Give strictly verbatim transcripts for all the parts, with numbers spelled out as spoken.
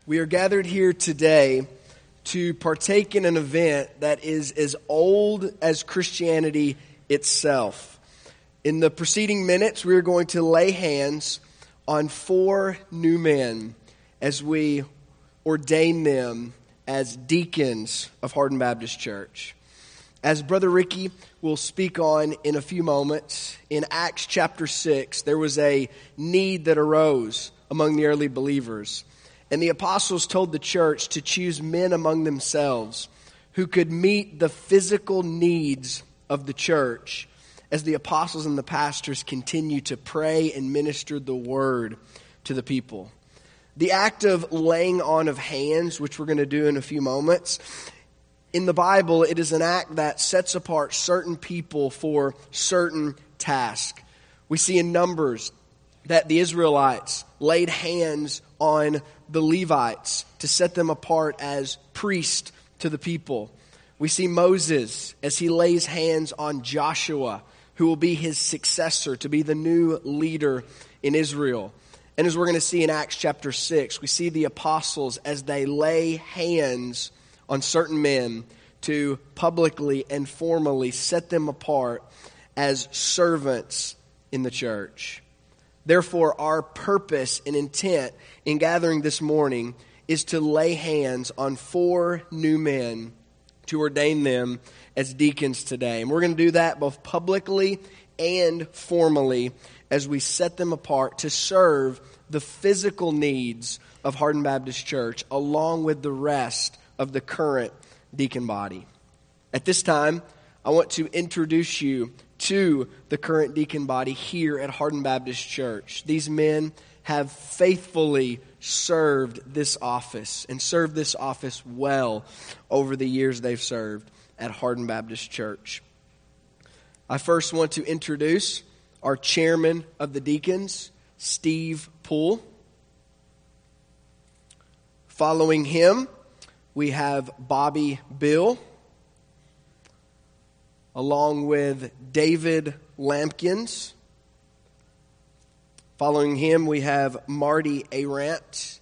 We are gathered here today to partake in an event that is as old as Christianity itself. In the preceding minutes, we are going to lay hands on four new men as we ordain them as deacons of Hardin Baptist Church. As Brother Ricky will speak on in a few moments, in Acts chapter six, there was a need that arose among the early believers. And the apostles told the church to choose men among themselves who could meet the physical needs of the church as the apostles and the pastors continue to pray and minister the word to the people. The act of laying on of hands, which we're going to do in a few moments, in the Bible, it is an act that sets apart certain people for certain tasks. We see in Numbers that the Israelites laid hands on the Levites to set them apart as priests to the people. We see Moses as he lays hands on Joshua, who will be his successor to be the new leader in Israel. And as we're going to see in Acts chapter six, we see the apostles as they lay hands on certain men to publicly and formally set them apart as servants in the church. Therefore, our purpose and intent in gathering this morning is to lay hands on four new men to ordain them as deacons today. And we're going to do that both publicly and formally as we set them apart to serve the physical needs of Hardin Baptist Church along with the rest of the current deacon body. At this time, I want to introduce you to the current deacon body here at Hardin Baptist Church. These men have faithfully served this office and served this office well over the years they've served at Hardin Baptist Church. I first want to introduce our chairman of the deacons, Steve Poole. Following him, we have Bobby Bill, along with David Lampkins. Following him, we have Marty Arant.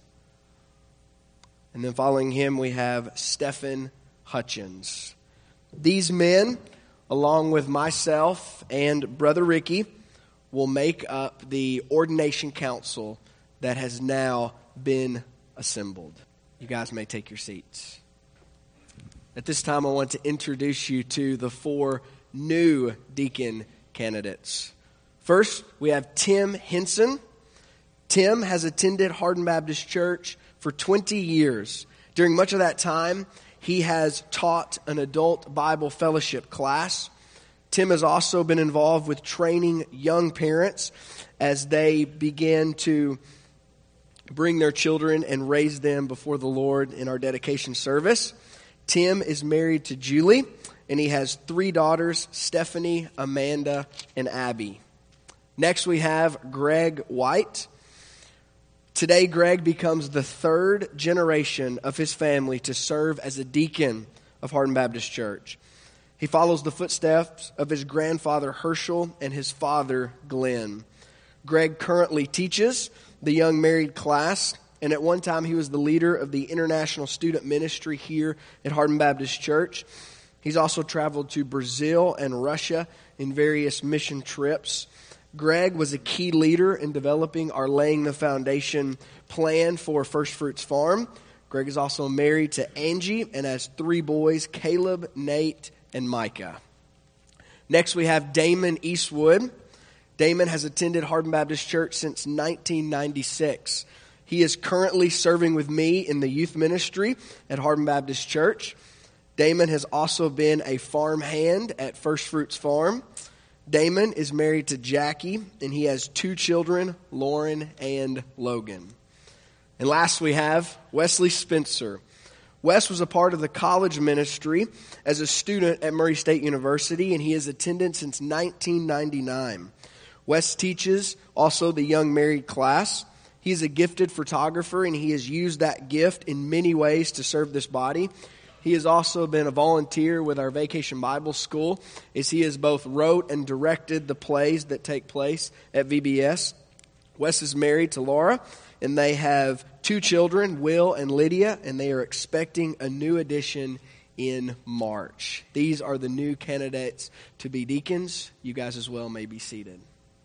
And then following him, we have Stephen Hutchins. These men, along with myself and Brother Ricky, will make up the ordination council that has now been assembled. You guys may take your seats. At this time, I want to introduce you to the four new deacon candidates. First, we have Tim Henson. Tim has attended Hardin Baptist Church for twenty years. During much of that time, he has taught an adult Bible fellowship class. Tim has also been involved with training young parents as they begin to bring their children and raise them before the Lord in our dedication service. Tim is married to Julie, and he has three daughters, Stephanie, Amanda, and Abby. Next, we have Greg White. Today, Greg becomes the third generation of his family to serve as a deacon of Hardin Baptist Church. He follows the footsteps of his grandfather, Herschel, and his father, Glenn. Greg currently teaches the young married class, and at one time he was the leader of the international student ministry here at Hardin Baptist Church. He's also traveled to Brazil and Russia in various mission trips. Greg was a key leader in developing our Laying the Foundation plan for First Fruits Farm. Greg is also married to Angie and has three boys, Caleb, Nate, and Micah. Next we have Damon Eastwood. Damon has attended Hardin Baptist Church since nineteen ninety-six. He is currently serving with me in the youth ministry at Hardin Baptist Church. Damon has also been a farm hand at First Fruits Farm. Damon is married to Jackie, and he has two children, Lauren and Logan. And last we have Wesley Spencer. Wes was a part of the college ministry as a student at Murray State University, and he has attended since nineteen ninety-nine. Wes teaches also the young married class. He's a gifted photographer, and he has used that gift in many ways to serve this body. He has also been a volunteer with our Vacation Bible School, as he has both wrote and directed the plays that take place at V B S. Wes is married to Laura, and they have two children, Will and Lydia, and they are expecting a new addition in March. These are the new candidates to be deacons. You guys as well may be seated.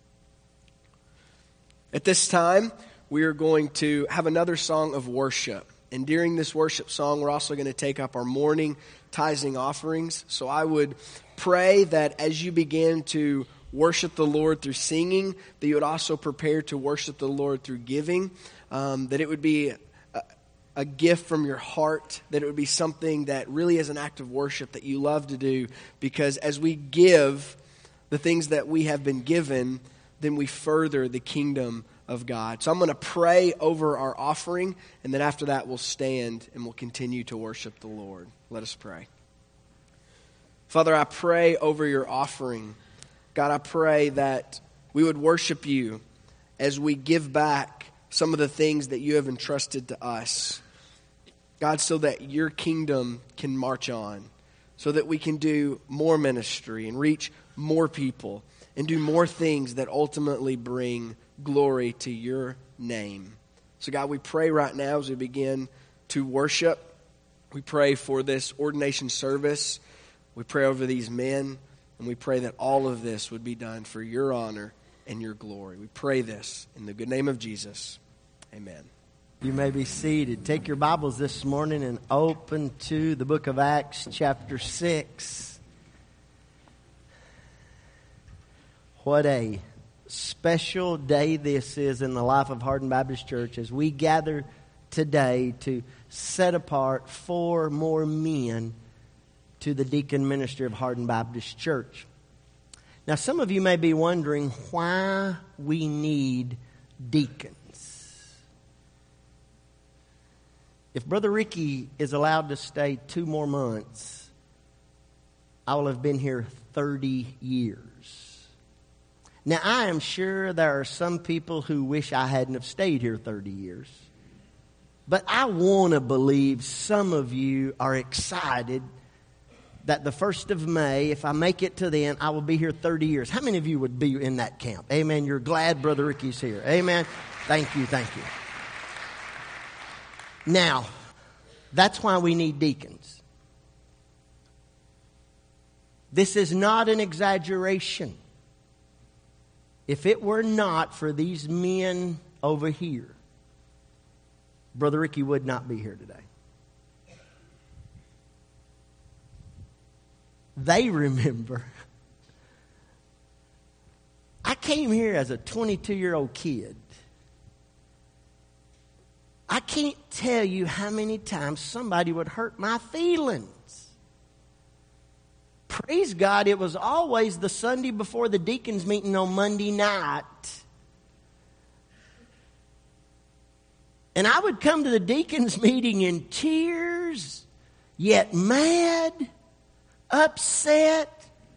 At this time, we are going to have another song of worship. And during this worship song, we're also going to take up our morning tithing offerings. So I would pray that as you begin to worship the Lord through singing, that you would also prepare to worship the Lord through giving, um, that it would be a, a gift from your heart, that it would be something that really is an act of worship that you love to do, because as we give the things that we have been given, then we further the kingdom of God. So I'm going to pray over our offering, and then after that we'll stand and we'll continue to worship the Lord. Let us pray. Father, I pray over your offering. God, I pray that we would worship you as we give back some of the things that you have entrusted to us. God, so that your kingdom can march on, so that we can do more ministry and reach more people and do more things that ultimately bring glory to your name. So God, we pray right now as we begin to worship. We pray for this ordination service. We pray over these men, and we pray that all of this would be done for your honor and your glory. We pray this in the good name of Jesus. Amen. You may be seated. Take your Bibles this morning and open to the book of Acts chapter six. What a special day this is in the life of Hardin Baptist Church as we gather today to set apart four more men to the deacon ministry of Hardin Baptist Church. Now, some of you may be wondering why we need deacons. If Brother Ricky is allowed to stay two more months, I will have been here thirty years. Now, I am sure there are some people who wish I hadn't have stayed here thirty years. But I want to believe some of you are excited that the first of May, if I make it to the end, I will be here thirty years. How many of you would be in that camp? Amen. You're glad Brother Ricky's here. Amen. Thank you. Thank you. Now, that's why we need deacons. This is not an exaggeration. If it were not for these men over here, Brother Ricky would not be here today. They remember. I came here as a twenty-two-year-old kid. I can't tell you how many times somebody would hurt my feelings. Praise God, it was always the Sunday before the deacons meeting on Monday night. And I would come to the deacons meeting in tears, yet mad, upset,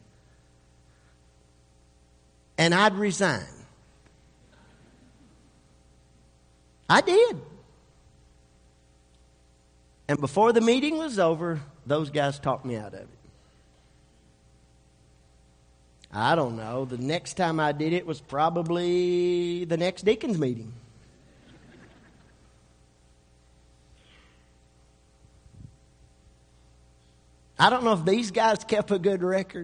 and I'd resign. I did. And before the meeting was over, those guys talked me out of it. I don't know. The next time I did it was probably the next deacons meeting. I don't know if these guys kept a good record.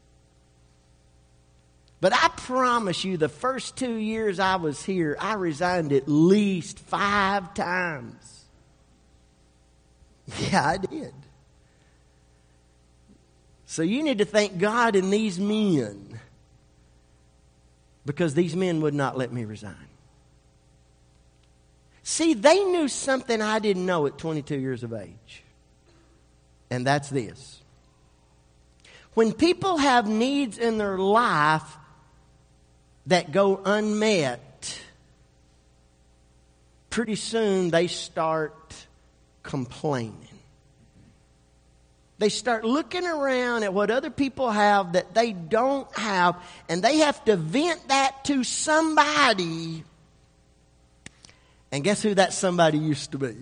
But I promise you, the first two years I was here, I resigned at least five times. Yeah, I did. So you need to thank God in these men, because these men would not let me resign. See, they knew something I didn't know at twenty-two years of age. And that's this. When people have needs in their life that go unmet, pretty soon they start complaining. They start looking around at what other people have that they don't have, and they have to vent that to somebody. And guess who that somebody used to be?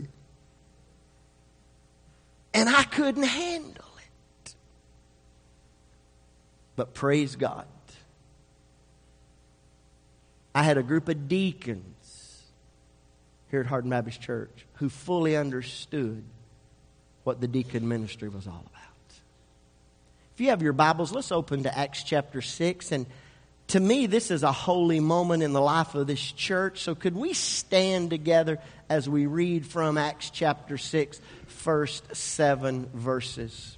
And I couldn't handle it. But praise God, I had a group of deacons here at Hardin Baptist Church who fully understood what the deacon ministry was all about. If you have your Bibles, let's open to Acts chapter six. And to me, this is a holy moment in the life of this church. So could we stand together as we read from Acts chapter six, first seven verses.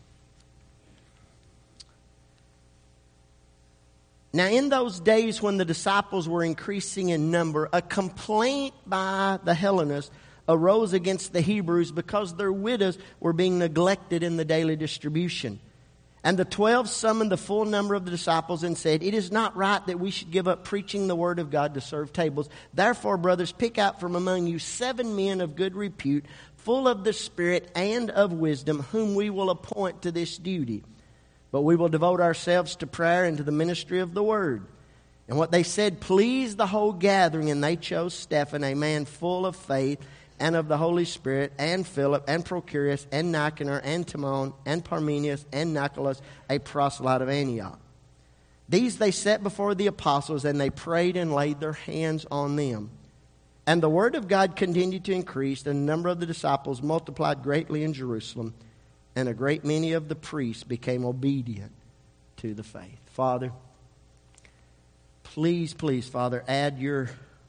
Now, in those days when the disciples were increasing in number, a complaint by the Hellenists arose against the Hebrews because their widows were being neglected in the daily distribution. And the twelve summoned the full number of the disciples and said, "It is not right that we should give up preaching the word of God to serve tables. Therefore, brothers, pick out from among you seven men of good repute, full of the Spirit and of wisdom, whom we will appoint to this duty. But we will devote ourselves to prayer and to the ministry of the word." And what they said pleased the whole gathering, and they chose Stephen, a man full of faith and of the Holy Spirit, and Philip, and Prochorus, and Nicanor, and Timon, and Parmenius, and Nicholas, a proselyte of Antioch. These they set before the apostles, and they prayed and laid their hands on them. And the word of God continued to increase, and the number of the disciples multiplied greatly in Jerusalem. And a great many of the priests became obedient to the faith. Father, please, please, Father, add your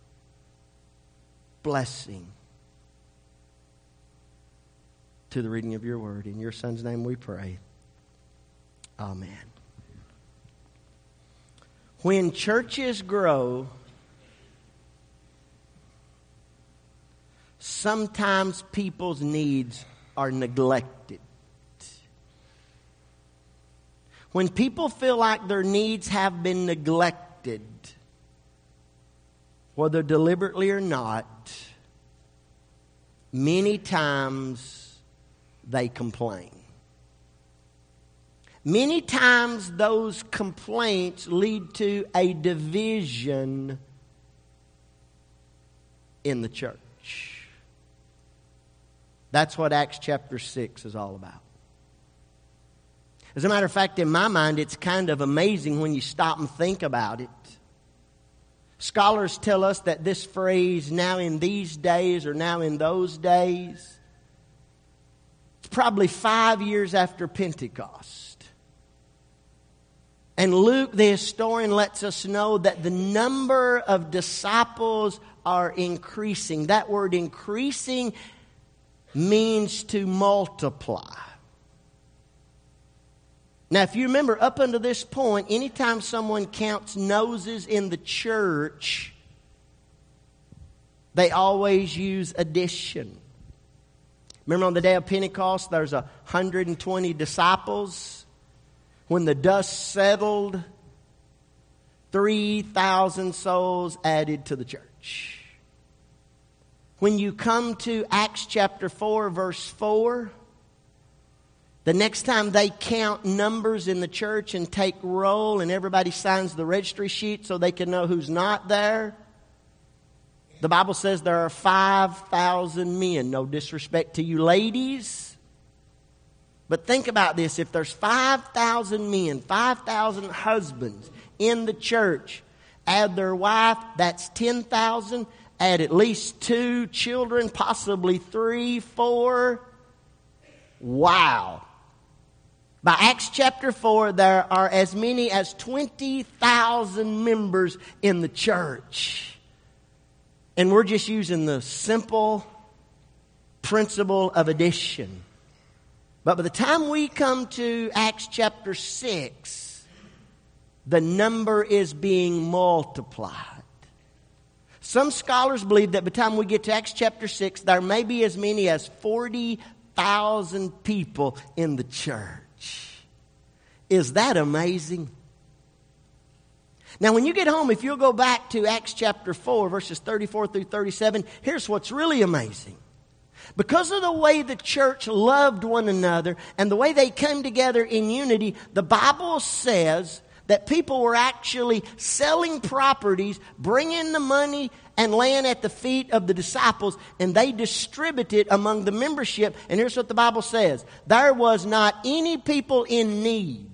blessing to the reading of your word. In your Son's name we pray. Amen. When churches grow, sometimes people's needs are neglected. When people feel like their needs have been neglected, whether deliberately or not, many times they complain. Many times those complaints lead to a division in the church. That's what Acts chapter six is all about. As a matter of fact, in my mind, it's kind of amazing when you stop and think about it. Scholars tell us that this phrase, "now in these days" or "now in those days," it's probably five years after Pentecost. And Luke, the historian, lets us know that the number of disciples are increasing. That word increasing means to multiply. Now, if you remember, up until this point, anytime someone counts noses in the church, they always use addition. Remember on the day of Pentecost, there's one hundred twenty disciples. When the dust settled, three thousand souls added to the church. When you come to Acts chapter four, verse four, the next time they count numbers in the church and take roll and everybody signs the registry sheet so they can know who's not there, the Bible says there are five thousand men. No disrespect to you ladies, but think about this. If there's five thousand men, five thousand husbands in the church, add their wife, that's ten thousand. Add at least two children, possibly three, four. Wow. By Acts chapter four, there are as many as twenty thousand members in the church. And we're just using the simple principle of addition. But by the time we come to Acts chapter six, the number is being multiplied. Some scholars believe that by the time we get to Acts chapter six, there may be as many as forty thousand people in the church. Is that amazing? Now, when you get home, if you'll go back to Acts chapter four, verses thirty-four through thirty-seven, here's what's really amazing. Because of the way the church loved one another and the way they came together in unity, the Bible says that people were actually selling properties, bringing the money and laying at the feet of the disciples, and they distributed among the membership. And here's what the Bible says. There was not any people in need.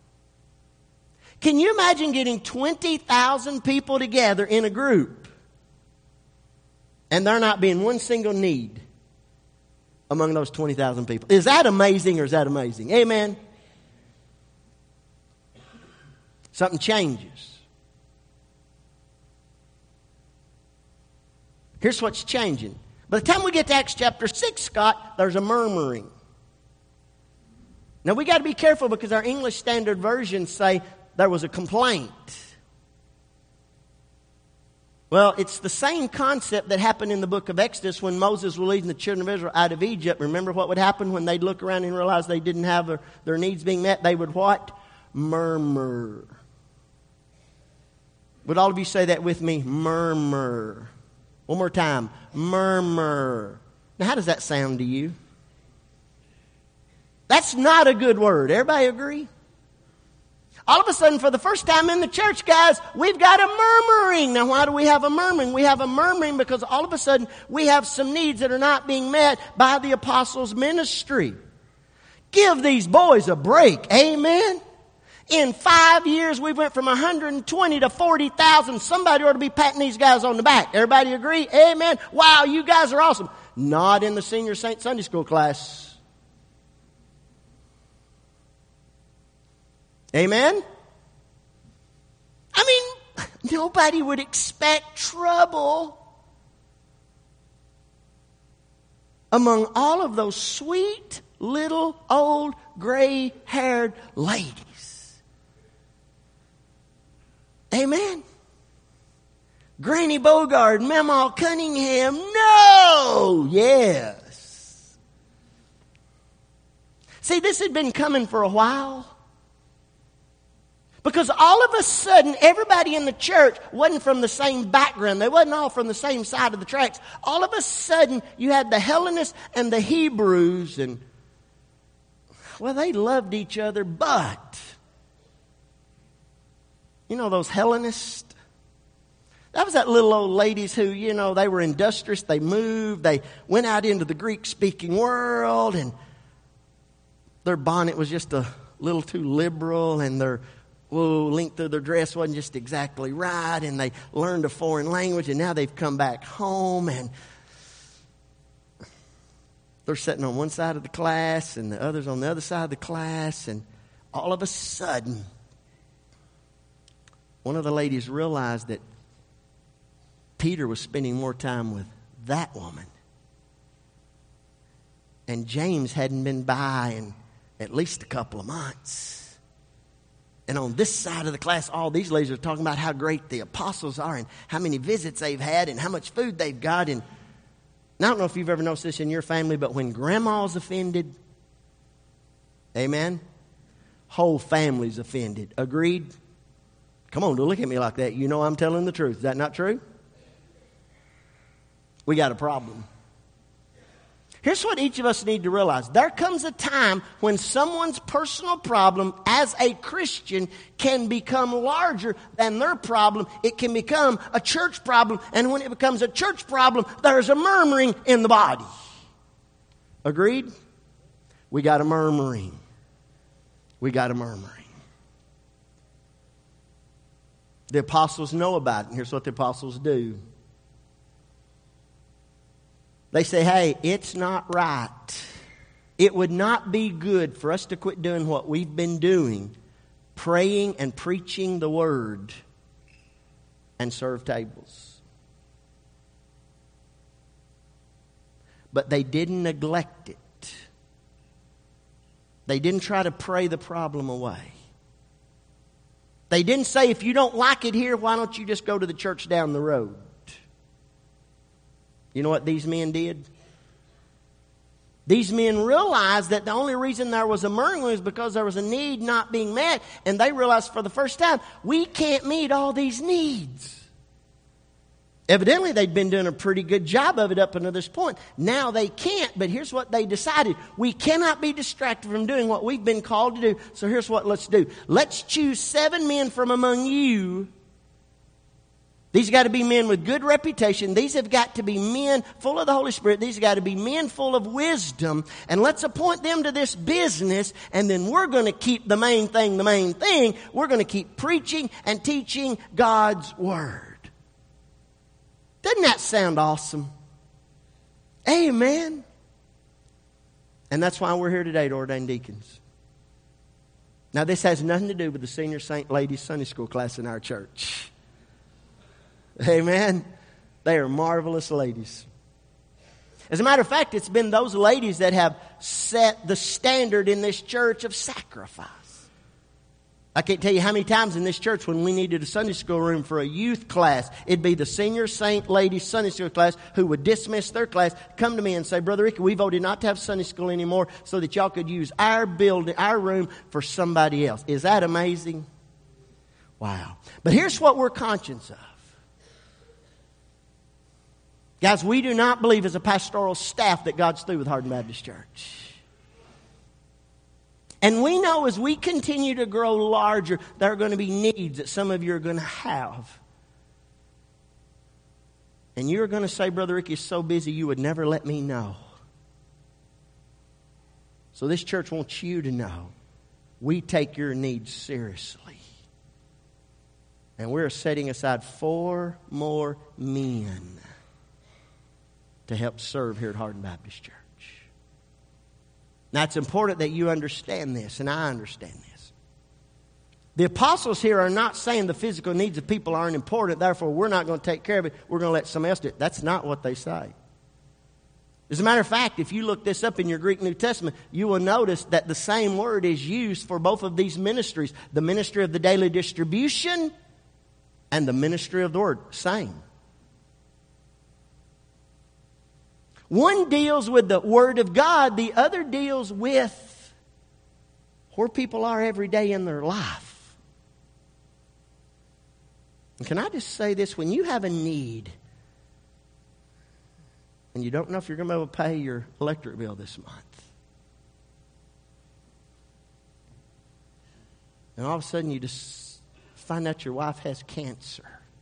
Can you imagine getting twenty thousand people together in a group And there not being one single need among those twenty thousand people. Is that amazing or is that amazing? Amen. Something changes. Here's what's changing. By the time we get to Acts chapter six, Scott, there's a murmuring. Now we got to be careful because our English Standard Versions say there was a complaint. Well, it's the same concept that happened in the book of Exodus when Moses was leading the children of Israel out of Egypt. Remember what would happen when they'd look around and realize they didn't have their, their needs being met? They would what? Murmur. Would all of you say that with me? Murmur. One more time. Murmur. Now, how does that sound to you? That's not a good word. Everybody agree? All of a sudden, for the first time in the church, guys, we've got a murmuring. Now, why do we have a murmuring? We have a murmuring because all of a sudden we have some needs that are not being met by the apostles' ministry. Give these boys a break. Amen? In five years, we went from one hundred twenty to forty thousand. Somebody ought to be patting these guys on the back. Everybody agree? Amen? Wow, you guys are awesome. Not in the senior Saint Sunday School class. Amen? I mean, nobody would expect trouble among all of those sweet little old gray-haired ladies. Amen? Granny Bogard, Mamaw Cunningham, no! Yes. See, this had been coming for a while. Because all of a sudden, everybody in the church wasn't from the same background. They wasn't all from the same side of the tracks. All of a sudden, you had the Hellenists and the Hebrews. And, well, they loved each other, but, you know, those Hellenists? That was that little old ladies who, you know, they were industrious. They moved. They went out into the Greek-speaking world. And their bonnet was just a little too liberal. And their Whoa, length of their dress wasn't just exactly right, and they learned a foreign language, and now they've come back home, and they're sitting on one side of the class, and the others on the other side of the class, and all of a sudden, one of the ladies realized that Peter was spending more time with that woman, and James hadn't been by in at least a couple of months. And on this side of the class, all these ladies are talking about how great the apostles are and how many visits they've had and how much food they've got. And I don't know if you've ever noticed this in your family, but when grandma's offended, amen, whole family's offended. Agreed? Come on, don't look at me like that. You know I'm telling the truth. Is that not true? We got a problem. Here's what each of us need to realize. There comes a time when someone's personal problem as a Christian can become larger than their problem. It can become a church problem. And when it becomes a church problem, there's a murmuring in the body. Agreed? We got a murmuring. We got a murmuring. The apostles know about it. And here's what the apostles do. They say, hey, it's not right. It would not be good for us to quit doing what we've been doing, praying and preaching the word, and serve tables. But they didn't neglect it. They didn't try to pray the problem away. They didn't say, if you don't like it here, why don't you just go to the church down the road? You know what these men did? These men realized that the only reason there was a murmuring was because there was a need not being met. And they realized for the first time, we can't meet all these needs. Evidently, they'd been doing a pretty good job of it up until this point. Now they can't, but here's what they decided. We cannot be distracted from doing what we've been called to do. So here's what let's do. Let's choose seven men from among you. These have got to be men with good reputation. These have got to be men full of the Holy Spirit. These have got to be men full of wisdom. And let's appoint them to this business. And then we're going to keep the main thing the main thing. We're going to keep preaching and teaching God's Word. Doesn't that sound awesome? Amen. And that's why we're here today to ordain deacons. Now, this has nothing to do with the Senior Saint Ladies Sunday School class in our church. Amen. They are marvelous ladies. As a matter of fact, it's been those ladies that have set the standard in this church of sacrifice. I can't tell you how many times in this church when we needed a Sunday school room for a youth class, it'd be the Senior Saint Ladies Sunday School class who would dismiss their class, come to me and say, Brother Ricky, we voted not to have Sunday school anymore so that y'all could use our building, our room for somebody else. Is that amazing? Wow. But here's what we're conscious of. Guys, we do not believe as a pastoral staff that God's through with Hardin Baptist Church. And we know as we continue to grow larger, there are going to be needs that some of you are going to have. And you're going to say, Brother Ricky is so busy you would never let me know. So this church wants you to know we take your needs seriously. And we're setting aside four more men to help serve here at Hardin Baptist Church. Now, it's important that you understand this, and I understand this. The apostles here are not saying the physical needs of people aren't important, therefore we're not going to take care of it, we're going to let somebody else do it. That's not what they say. As a matter of fact, if you look this up in your Greek New Testament, you will notice that the same word is used for both of these ministries. The ministry of the daily distribution and the ministry of the word. Same. One deals with the Word of God. The other deals with where people are every day in their life. And can I just say this? When you have a need and you don't know if you're going to be able to pay your electric bill this month, and all of a sudden you just find out your wife has cancer,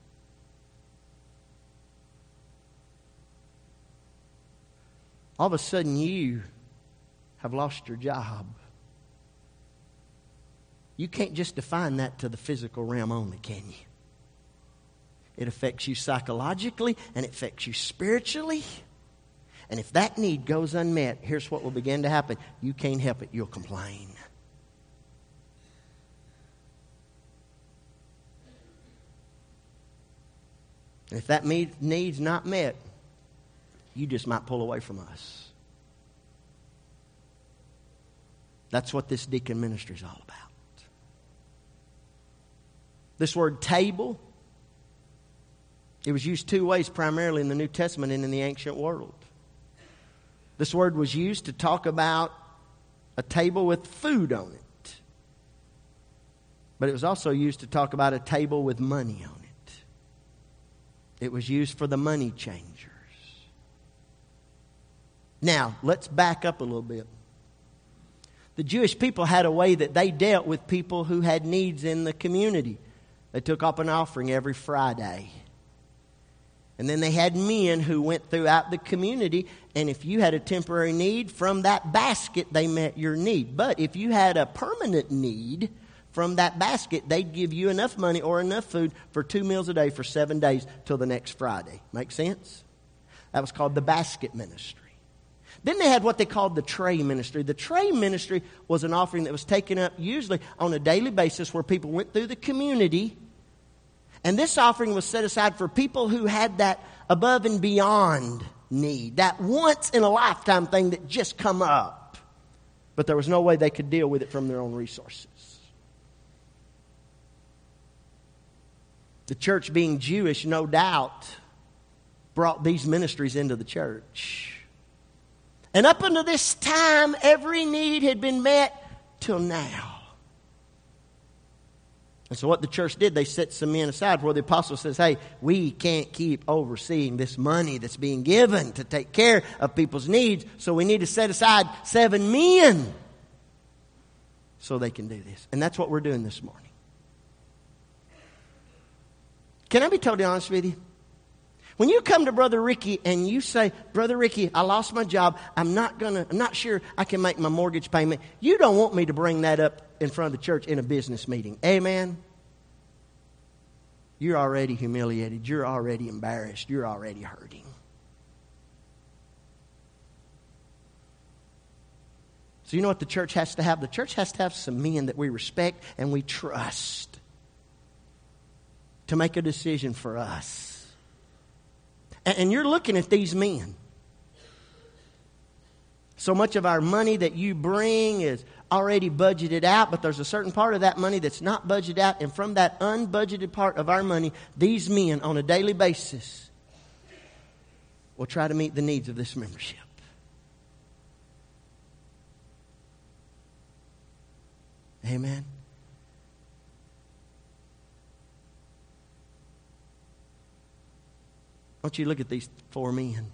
all of a sudden you have lost your job. You can't just define that to the physical realm only, can you? It affects you psychologically and it affects you spiritually. And if that need goes unmet, here's what will begin to happen. You can't help it. You'll complain. And if that need's not met, you just might pull away from us. That's what this deacon ministry is all about. This word table, it was used two ways primarily in the New Testament and in the ancient world. This word was used to talk about a table with food on it. But it was also used to talk about a table with money on it. It was used for the money changers. Now, let's back up a little bit. The Jewish people had a way that they dealt with people who had needs in the community. They took up an offering every Friday. And then they had men who went throughout the community, and if you had a temporary need, from that basket they met your need. But if you had a permanent need, from that basket they'd give you enough money or enough food for two meals a day for seven days till the next Friday. Make sense? That was called the basket ministry. Then they had what they called the tray ministry. The tray ministry was an offering that was taken up usually on a daily basis where people went through the community. And this offering was set aside for people who had that above and beyond need, that once in a lifetime thing that just come up. But there was no way they could deal with it from their own resources. The church, being Jewish, no doubt, brought these ministries into the church. And up until this time, every need had been met till now. And so what the church did, they set some men aside where the apostle says, hey, we can't keep overseeing this money that's being given to take care of people's needs, so we need to set aside seven men so they can do this. And that's what we're doing this morning. Can I be totally honest with you? When you come to Brother Ricky and you say, Brother Ricky, I lost my job. I'm not gonna, I'm not sure I can make my mortgage payment. You don't want me to bring that up in front of the church in a business meeting. Amen? You're already humiliated. You're already embarrassed. You're already hurting. So you know what the church has to have? The church has to have some men that we respect and we trust to make a decision for us. And, and you're looking at these men. So much of our money that you bring is already budgeted out, but there's a certain part of that money that's not budgeted out. And from that unbudgeted part of our money, these men on a daily basis will try to meet the needs of this membership. Amen. I want you to look at these four men.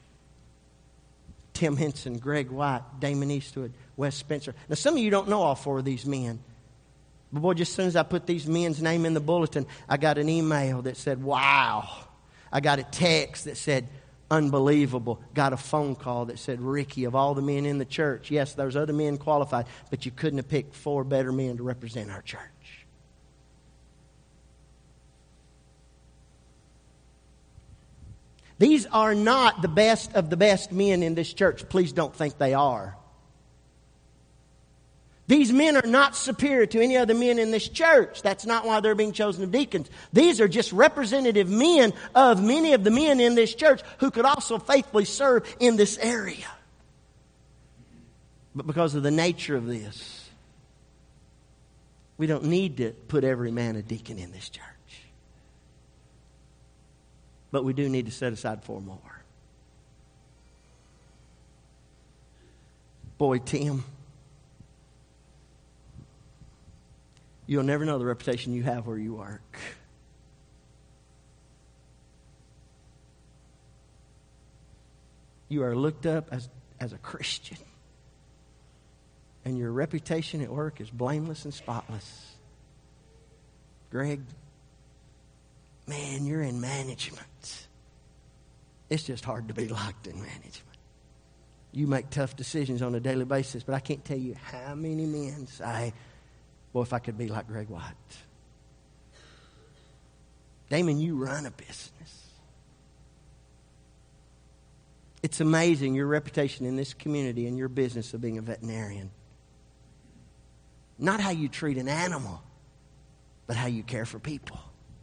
Tim Henson, Greg White, Damon Eastwood, Wes Spencer. Now, some of you don't know all four of these men. But boy, just as soon as I put these men's name in the bulletin, I got an email that said, wow. I got a text that said, unbelievable. Got a phone call that said, Ricky, of all the men in the church, yes, there's other men qualified, but you couldn't have picked four better men to represent our church. These are not the best of the best men in this church. Please don't think they are. These men are not superior to any other men in this church. That's not why they're being chosen as deacons. These are just representative men of many of the men in this church who could also faithfully serve in this area. But because of the nature of this, we don't need to put every man a deacon in this church. But we do need to set aside four more. Boy, Tim, you'll never know the reputation you have where you work. You are looked up as, as a Christian. And your reputation at work is blameless and spotless. Greg, man, you're in management. It's just hard to be liked in management. You make tough decisions on a daily basis, but I can't tell you how many men say, well, if I could be like Greg White. Damon, you run a business. It's amazing your reputation in this community and your business of being a veterinarian. Not how you treat an animal, but how you care for people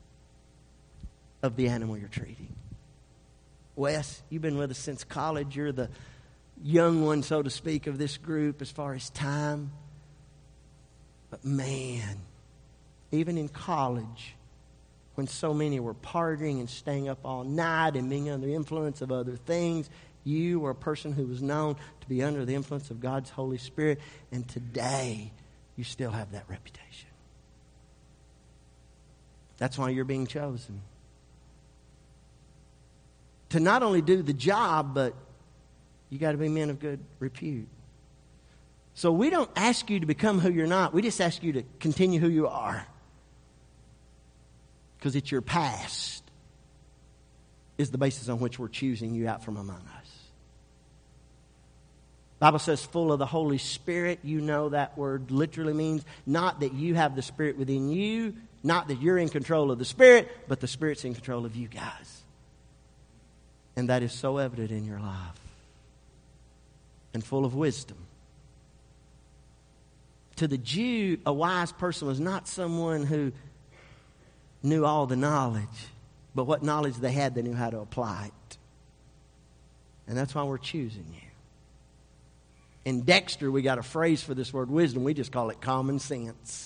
of the animal you're treating. Wes, you've been with us since college. You're the young one, so to speak, of this group as far as time. But man, even in college, when so many were partying and staying up all night and being under the influence of other things, you were a person who was known to be under the influence of God's Holy Spirit. And today, you still have that reputation. That's why you're being chosen. To not only do the job, but you got to be men of good repute. So we don't ask you to become who you're not. We just ask you to continue who you are. Because it's your past is the basis on which we're choosing you out from among us. The Bible says full of the Holy Spirit. You know that word literally means not that you have the Spirit within you, not that you're in control of the Spirit, but the Spirit's in control of you guys. And that is so evident in your life. And full of wisdom. To the Jew, a wise person was not someone who knew all the knowledge, but what knowledge they had, they knew how to apply it. And that's why we're choosing you. In Dexter, we got a phrase for this word wisdom. We just call it common sense.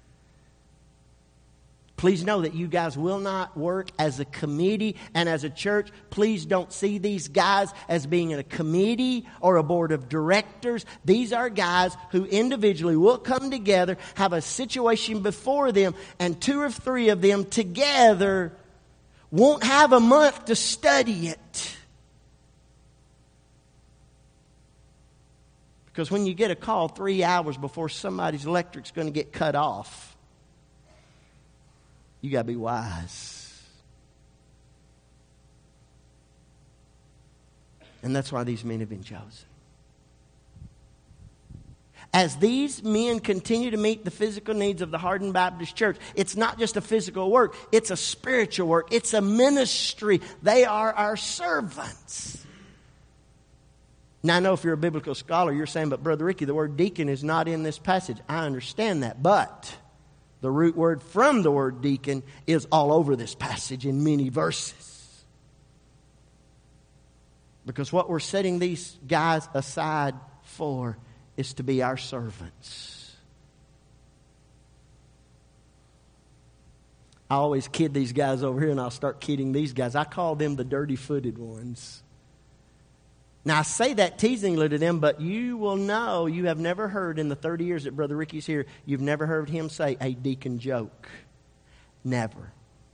Please know that you guys will not work as a committee and as a church. Please don't see these guys as being in a committee or a board of directors. These are guys who individually will come together, have a situation before them, and two or three of them together won't have a month to study it. Because when you get a call three hours before somebody's electric's going to get cut off, you got to be wise. And that's why these men have been chosen. As these men continue to meet the physical needs of the Hardin Baptist Church, it's not just a physical work, it's a spiritual work, it's a ministry. They are our servants. Now, I know if you're a biblical scholar, you're saying, but Brother Ricky, the word deacon is not in this passage. I understand that, but the root word from the word deacon is all over this passage in many verses. Because what we're setting these guys aside for is to be our servants. I always kid these guys over here, and I'll start kidding these guys. I call them the dirty-footed ones. Now, I say that teasingly to them, but you will know, you have never heard in the thirty years that Brother Ricky's here, you've never heard him say a deacon joke. Never.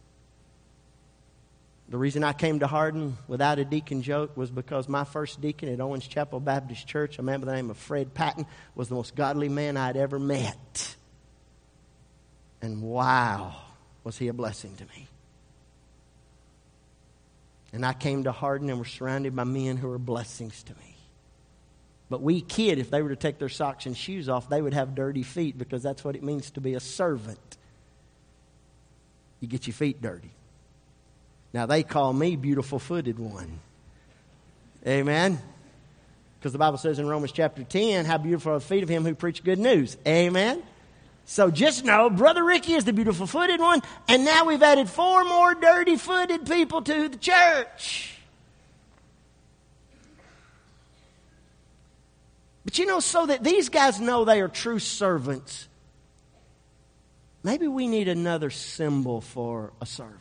The reason I came to Hardin without a deacon joke was because my first deacon at Owens Chapel Baptist Church, a man by the name of Fred Patton, was the most godly man I'd ever met. And wow, was he a blessing to me. And I came to Hardin and were surrounded by men who were blessings to me. But we kid, if they were to take their socks and shoes off, they would have dirty feet, because that's what it means to be a servant. You get your feet dirty. Now, they call me beautiful-footed one. Amen? Because the Bible says in Romans chapter ten, how beautiful are the feet of him who preach good news. Amen? So just know, Brother Ricky is the beautiful-footed one, and now we've added four more dirty-footed people to the church. But you know, so that these guys know they are true servants, maybe we need another symbol for a servant.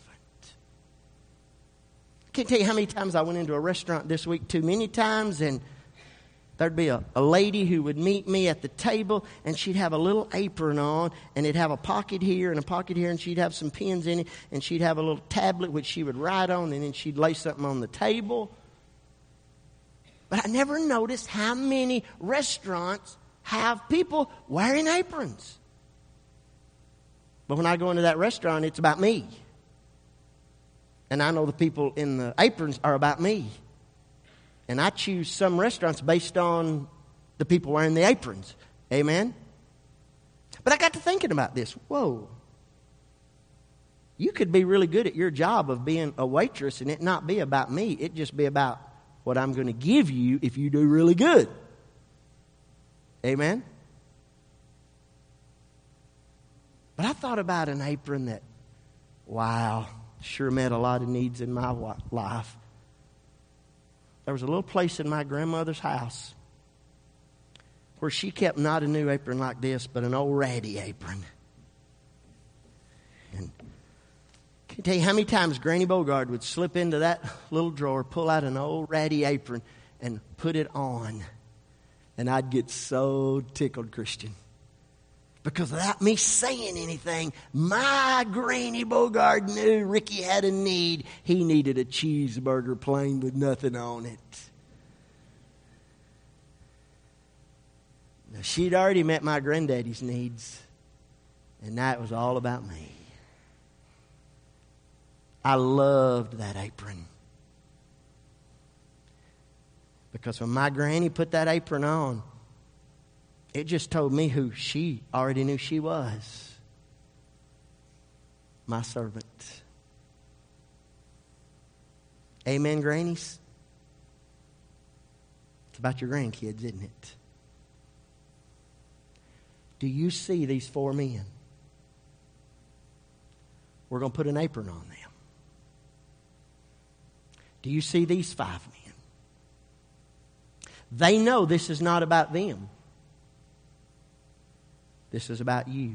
I can't tell you how many times I went into a restaurant this week, too many times, and there'd be a, a lady who would meet me at the table, and she'd have a little apron on, and it'd have a pocket here and a pocket here, and she'd have some pens in it, and she'd have a little tablet which she would write on, and then she'd lay something on the table. But I never noticed how many restaurants have people wearing aprons. But when I go into that restaurant, it's about me. And I know the people in the aprons are about me. And I choose some restaurants based on the people wearing the aprons. Amen? But I got to thinking about this. Whoa. You could be really good at your job of being a waitress and it not be about me. It just be about what I'm going to give you if you do really good. Amen? But I thought about an apron that, wow, sure met a lot of needs in my life. There was a little place in my grandmother's house where she kept not a new apron like this, but an old ratty apron. And I can't tell you how many times Granny Bogard would slip into that little drawer, pull out an old ratty apron, and put it on. And I'd get so tickled, Christian. Because without me saying anything, my Granny Bogard knew Ricky had a need. He needed a cheeseburger plain with nothing on it. Now, she'd already met my granddaddy's needs, and now it was all about me. I loved that apron. Because when my granny put that apron on, it just told me who she already knew she was. My servant. Amen, grannies? It's about your grandkids, isn't it? Do you see these four men? We're going to put an apron on them. Do you see these five men? They know this is not about them. This is about you.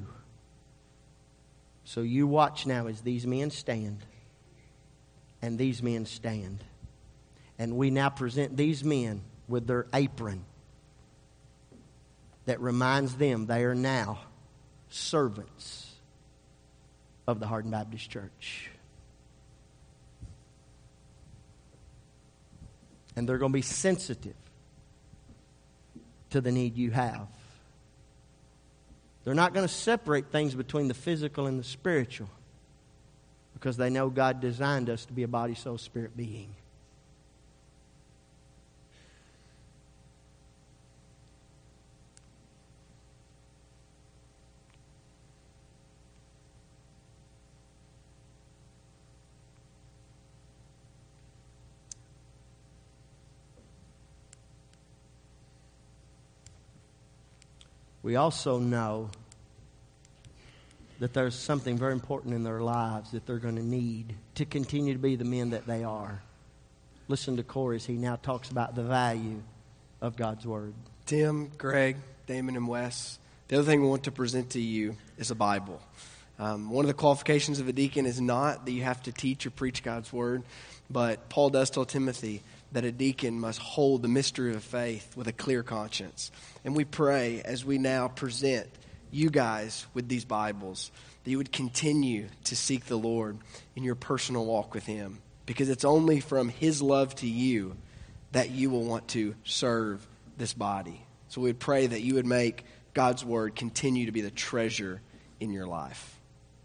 So you watch now as these men stand. And these men stand. And we now present these men with their apron that reminds them they are now servants of the Hardin Baptist Church. And they're going to be sensitive to the need you have. They're not going to separate things between the physical and the spiritual, because they know God designed us to be a body, soul, spirit being. we also know that there's something very important in their lives that they're going to need to continue to be the men that they are. Listen to Corey as he now talks about the value of God's Word. Tim, Greg, Damon, and Wes, the other thing we want to present to you is a Bible. Um, one of the qualifications of a deacon is not that you have to teach or preach God's Word, but Paul does tell Timothy that a deacon must hold the mystery of faith with a clear conscience. And we pray as we now present you guys with these Bibles that you would continue to seek the Lord in your personal walk with Him, because it's only from His love to you that you will want to serve this body. So we would pray that you would make God's Word continue to be the treasure in your life.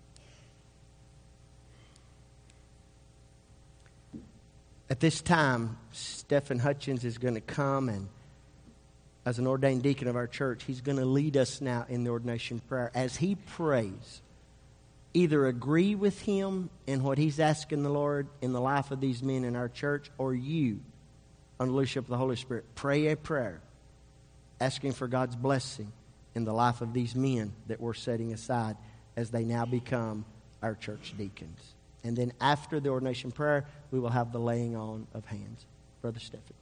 At this time, Stephen Hutchins is going to come, and as an ordained deacon of our church, he's going to lead us now in the ordination prayer. As he prays, either agree with him in what he's asking the Lord in the life of these men in our church, or you, under the leadership of the Holy Spirit, pray a prayer asking for God's blessing in the life of these men that we're setting aside as they now become our church deacons. And then after the ordination prayer, we will have the laying on of hands. Brother Stephen.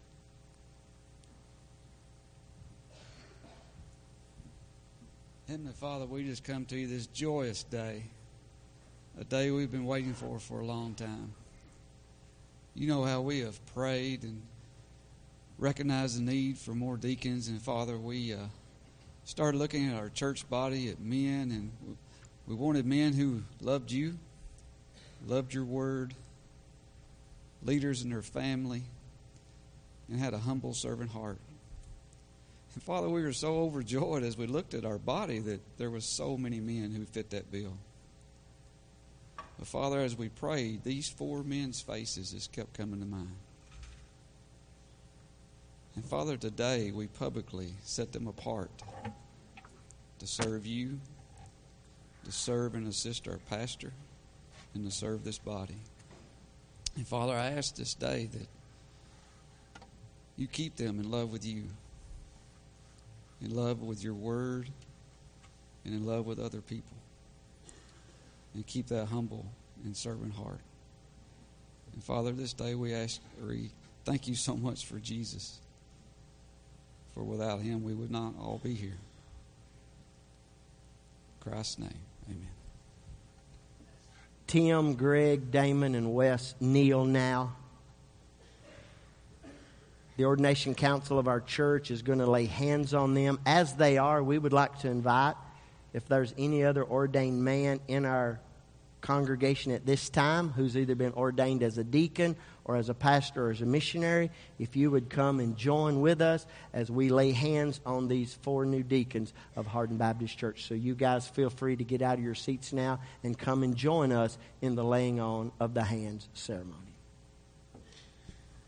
Heavenly Father, we just come to you this joyous day, a day we've been waiting for for a long time. You know how we have prayed and recognized the need for more deacons, and Father, we uh, started looking at our church body, at men, and we wanted men who loved you, loved your word, leaders in their family, and had a humble servant heart. And Father, we were so overjoyed as we looked at our body that there was so many men who fit that bill. But Father, as we prayed, these four men's faces just kept coming to mind. And Father, today we publicly set them apart to serve you, to serve and assist our pastor, and to serve this body. And Father, I ask this day that you keep them in love with you, in love with your word, and in love with other people. And keep that humble and servant heart. And Father, this day we ask, we thank you so much for Jesus. For without him we would not all be here. In Christ's name, amen. Tim, Greg, Damon, and Wes kneel now. The ordination council of our church is going to lay hands on them. As they are, we would like to invite, if there's any other ordained man in our congregation at this time who's either been ordained as a deacon or as a pastor or as a missionary, if you would come and join with us as we lay hands on these four new deacons of Hardin Baptist Church. So you guys feel free to get out of your seats now and come and join us in the laying on of the hands ceremony.